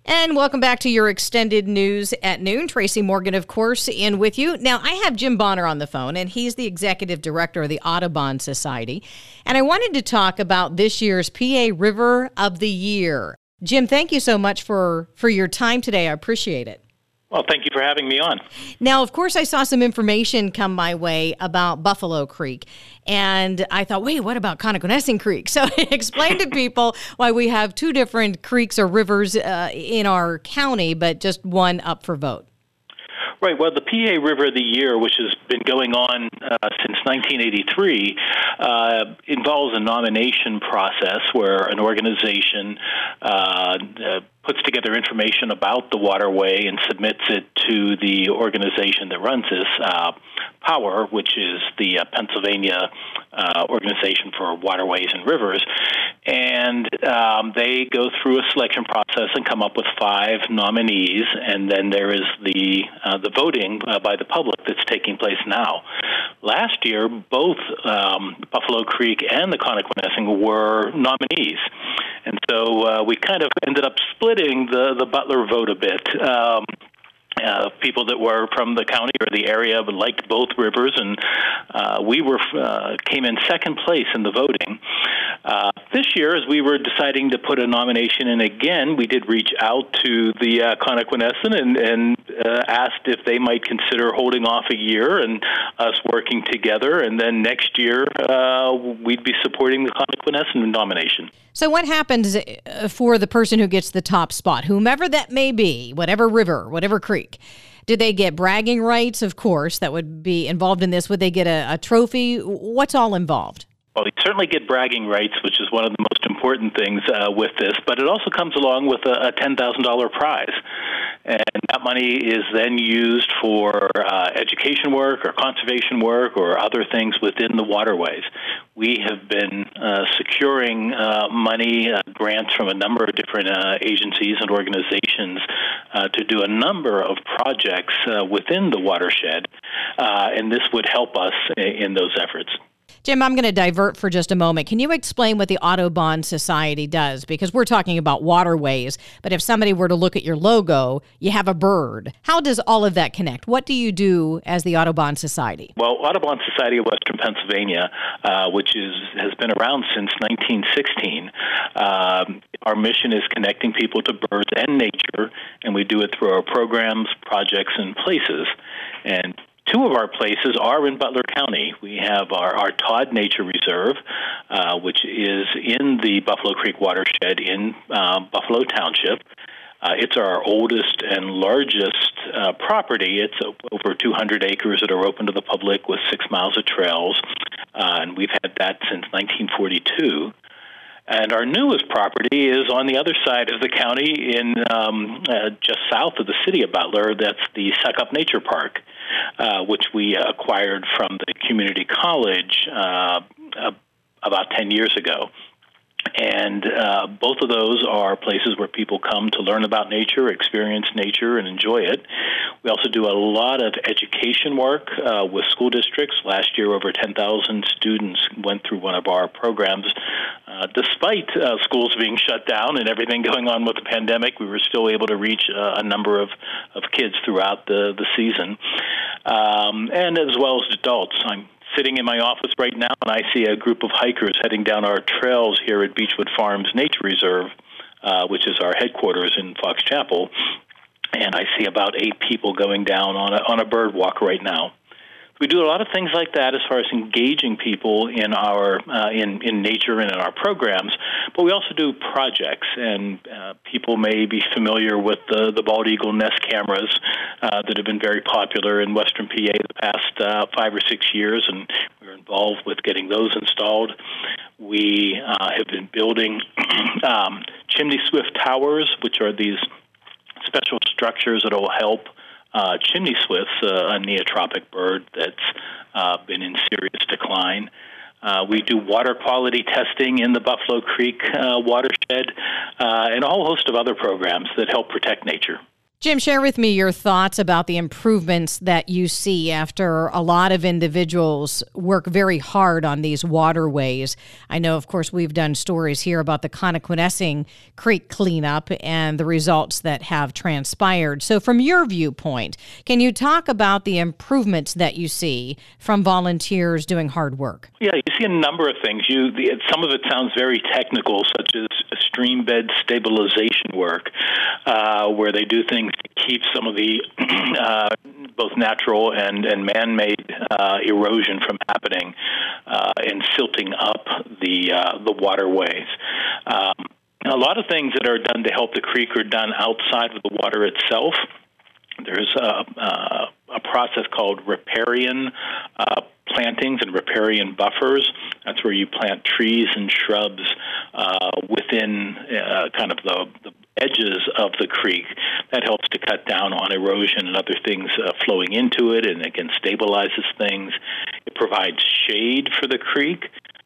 And welcome back to your extended news at noon. Tracy Morgan, of course, in with you. Now, I have Jim Bonner on the phone, and he's the executive director of the Audubon Society. And I wanted to talk about this year's PA River of the Year. Jim, thank you so much for your time today. I appreciate it. Well, thank you for having me on. Now, of course, I saw some information come my way about Buffalo Creek, and I thought, wait, what about Connoquenessing Creek? So explain to people why we have two different creeks or rivers in our county, but just one up for vote. Right. Well, the PA River of the Year, which has been going on since 1983, involves a nomination process where an organization puts together information about the waterway and submits it to the organization that runs this, POWR, which is the Pennsylvania Organization for Waterways and Rivers. And they go through a selection process and come up with 5 nominees, and then there is the voting by the public that's taking place now. Last year, both Buffalo Creek and the Connoquenessing were nominees. And so we kind of ended up splitting the Butler vote a bit. People that were from the county or the area but liked both rivers, and we came in second place in the voting. This year, as we were deciding to put a nomination in again, we did reach out to the Connoquenessing and asked if they might consider holding off a year and us working together, and then next year we'd be supporting the Connoquenessing nomination. So what happens for the person who gets the top spot, whomever that may be, whatever river, whatever creek? Do they get bragging rights, of course, that would be involved in this? Would they get a trophy? What's all involved? Well, they certainly get bragging rights, which is one of the most important things with this, but it also comes along with a $10,000 prize. And that money is then used for education work or conservation work or other things within the waterways. We have been securing money, grants from a number of different agencies and organizations to do a number of projects within the watershed, and this would help us in those efforts. Jim, I'm going to divert for just a moment. Can you explain what the Audubon Society does? Because we're talking about waterways, but if somebody were to look at your logo, you have a bird. How does all of that connect? What do you do as the Audubon Society? Well, Audubon Society of Western Pennsylvania, which has been around since 1916, our mission is connecting people to birds and nature, and we do it through our programs, projects, and places. And 2 of our places are in Butler County. We have our Todd Nature Reserve, which is in the Buffalo Creek watershed in Buffalo Township. It's our oldest and largest property. It's over 200 acres that are open to the public with 6 miles of trails, and we've had that since 1942. And our newest property is on the other side of the county in just south of the city of Butler. That's the Suckup Nature Park, which we acquired from the community college about 10 years ago. And both of those are places where people come to learn about nature, experience nature, and enjoy it. We also do a lot of education work with school districts. Last year, over 10,000 students went through one of our programs. Despite schools being shut down and everything going on with the pandemic, we were still able to reach a number of kids throughout the season, and as well as adults. I'm sitting in my office right now, and I see a group of hikers heading down our trails here at Beechwood Farms Nature Reserve, which is our headquarters in Fox Chapel, and I see about 8 people going down on a bird walk right now. We do a lot of things like that as far as engaging people in our in nature and in our programs, but we also do projects, and people may be familiar with the bald eagle nest cameras that have been very popular in Western PA the past 5 or 6 years, and we're involved with getting those installed. We have been building chimney swift towers, which are these special structures that will help chimney swifts, a neotropic bird that's been in serious decline. We do water quality testing in the Buffalo Creek watershed, and a whole host of other programs that help protect nature. Jim, share with me your thoughts about the improvements that you see after a lot of individuals work very hard on these waterways. I know, of course, we've done stories here about the Connoquenessing Creek cleanup and the results that have transpired. So from your viewpoint, can you talk about the improvements that you see from volunteers doing hard work? Yeah, you see a number of things. Some of it sounds very technical, such as stream bed stabilization work, where they do things to keep some of the both natural and man-made erosion from happening and silting up the waterways. A lot of things that are done to help the creek are done outside of the water itself. There's a process called riparian plantings and riparian buffers. That's where you plant trees and shrubs within kind of the edges of the creek. That helps to cut down on erosion and other things flowing into it, and again stabilizes things. It provides shade for the creek.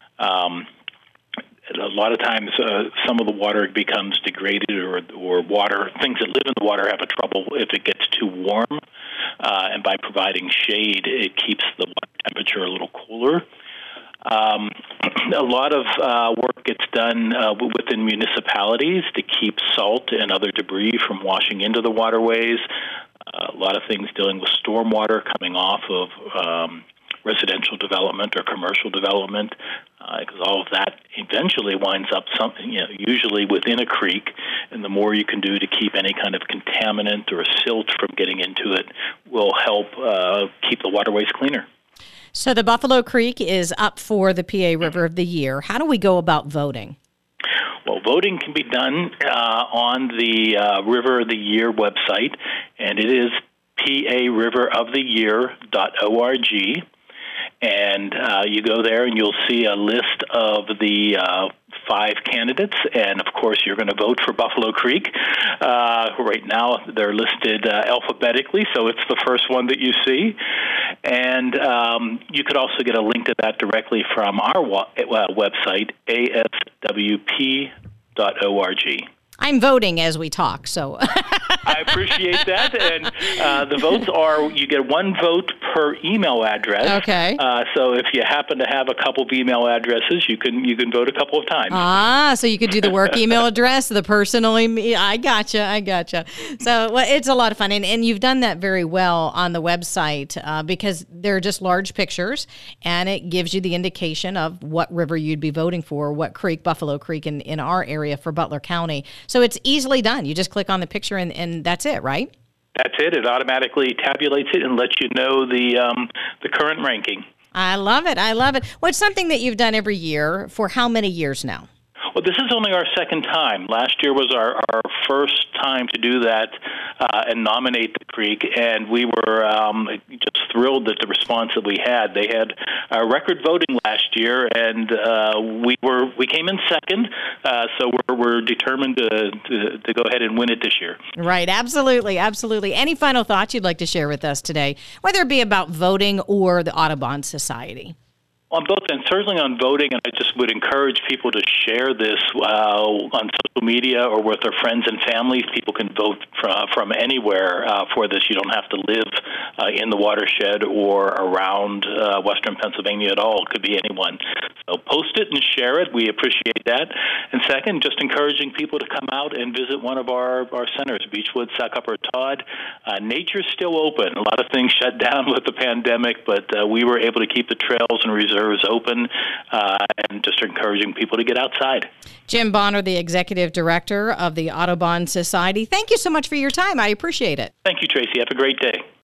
A lot of times, some of the water becomes degraded, or water things that live in the water have a trouble if it gets too warm. And by providing shade, it keeps the water temperature a little cooler. A lot of work gets done within municipalities to keep salt and other debris from washing into the waterways. A lot of things dealing with stormwater coming off of residential development or commercial development, because all of that eventually winds up usually within a creek, and the more you can do to keep any kind of contaminant or silt from getting into it will help keep the waterways cleaner. So the Buffalo Creek is up for the PA River of the Year. How do we go about voting? Well, voting can be done on the River of the Year website, and it is pariveroftheyear.org. And you go there and you'll see a list of the 5 candidates, and of course you're going to vote for Buffalo Creek. Right now they're listed alphabetically, so it's the first one that you see. And you could also get a link to that directly from our website, aswp.org. I'm voting as we talk, so. I appreciate that. And the votes are, you get 1 vote per email address. Okay. So if you happen to have a couple of email addresses, you can vote a couple of times. So you could do the work email address, the personal email. I gotcha. So it's a lot of fun. And you've done that very well on the website because they're just large pictures, and it gives you the indication of what river you'd be voting for, what creek, Buffalo Creek in our area for Butler County. So it's easily done. You just click on the picture and that's it, right? That's it. It automatically tabulates it and lets you know the current ranking. I love it. Well, it's something that you've done every year for how many years now? Well, this is only our second time. Last year was our first time to do that and nominate the creek, and we were just thrilled at the response that we had. They had record voting last year, and we came in second, so we're determined to go ahead and win it this year. Right, absolutely. Any final thoughts you'd like to share with us today, whether it be about voting or the Audubon Society? On both, and certainly on voting, and I just would encourage people to share this on social media or with their friends and families. People can vote from anywhere for this. You don't have to live in the watershed or around western Pennsylvania at all. It could be anyone. So post it and share it. We appreciate that. And second, just encouraging people to come out and visit one of our centers, Beechwood, Sac Upper Todd. Nature's still open. A lot of things shut down with the pandemic, but we were able to keep the trails and reserves open, and just encouraging people to get outside. Jim Bonner, the Executive Director of the Audubon Society. Thank you so much for your time. I appreciate it. Thank you, Tracy. Have a great day.